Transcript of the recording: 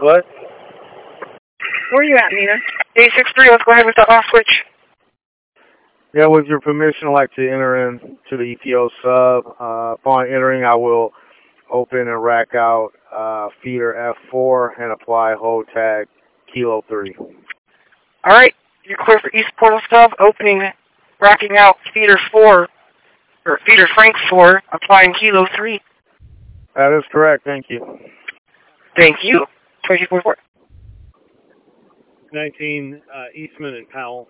What? Where are you at, Nina? 863, let's go ahead with the off switch. Yeah, with your permission, I'd like to enter into the EPO sub. Upon entering, I will open and rack out feeder F4 and apply hold tag Kilo 3. All right, you're clear for East Portal sub, opening, racking out feeder 4, or feeder Frank 4, applying Kilo 3. That is correct, thank you. Thank you. 2244. 19 Eastman and Powell.